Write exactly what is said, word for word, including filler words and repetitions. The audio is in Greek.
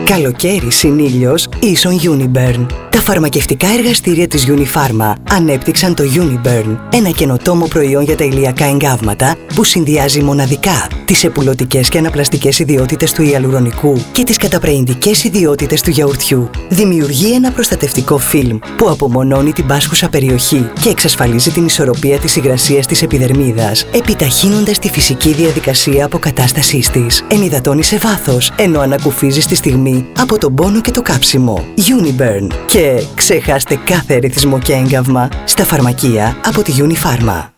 Καλοκαίρι συν ήλιος ίσον Uniburn. Τα φαρμακευτικά εργαστήρια της Unipharma ανέπτυξαν το Uniburn, ένα καινοτόμο προϊόν για τα ηλιακά εγκάβματα που συνδυάζει μοναδικά τις επουλωτικές και αναπλαστικές ιδιότητες του ιαλουρονικού και τις καταπραιντικές ιδιότητες του γιαουρτιού. Δημιουργεί ένα προστατευτικό φιλμ που απομονώνει την πάσχουσα περιοχή και εξασφαλίζει την ισορροπία της υγρασίας της επιδερμίδας, επιταχύνοντας τη φυσική διαδικασία αποκατάστασής της. Ενυδατώνει σε βάθος, ενώ ανακουφίζει στη στιγμή από τον πόνο και το κάψιμο. Uniburn. Και ξεχάστε κάθε ερεθισμό και έγκαυμα στα φαρμακεία από τη Unipharma.